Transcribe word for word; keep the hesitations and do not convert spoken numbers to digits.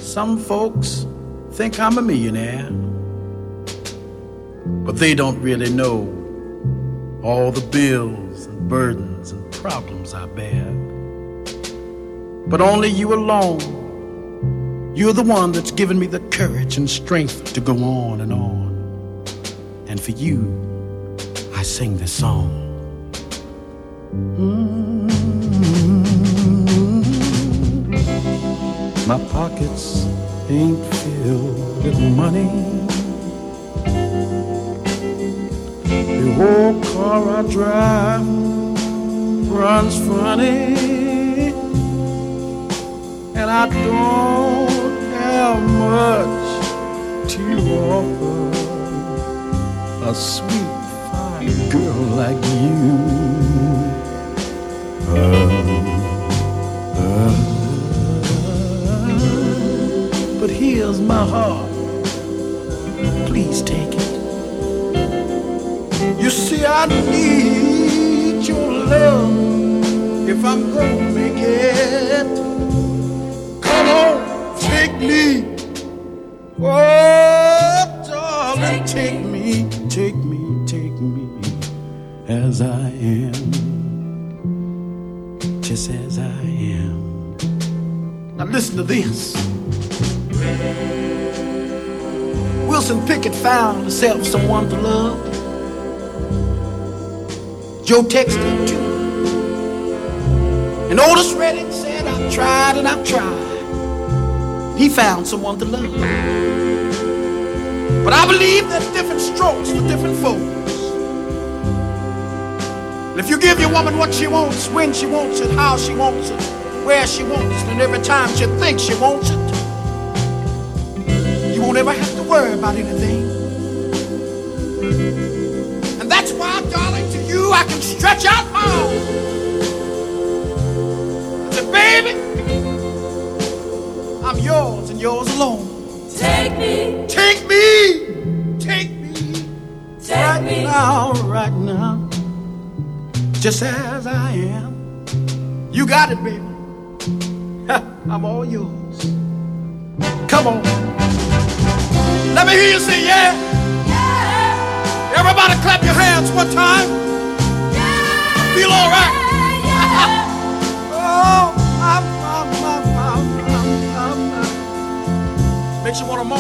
Some folks think I'm a millionaire, but they don't really know all the bills and burdens and problems I bear. But only you alone, you're the one that's given me the courage and strength to go on and on. And for you, I sing this song. Mm-hmm. My pockets ain't filled with money. The old car I drive runs funny, and I don't have much to offer a sweet, fine girl like you. Uh, uh, but here's my heart, please take it. You see, I need your love if I'm gonna make it. Come on, take me. Oh, darling, take me, take me, take me as I am, just as I am. Now listen to this. Wilson Pickett found himself someone to love. Joe texted too. And Otis Redding said, I've tried and I've tried. He found someone to love. But I believe there's different strokes for different folks. And if you give your woman what she wants, when she wants it, how she wants it, where she wants it, and every time she thinks she wants it, you won't ever have to worry about anything. And that's why, darling, to you I can stretch out my arms. I say, baby, I'm yours and yours alone. Take me, take me, take me, take right me now, right now, just as I am. You got it, baby. I'm all yours. Come on. Let me hear you say yeah. Yeah. Everybody clap your hands one time. Yeah. Feel all right. Yeah. Oh, I'm, I'm, I'm, I'm, I'm, I'm, I'm. Makes you want to moan.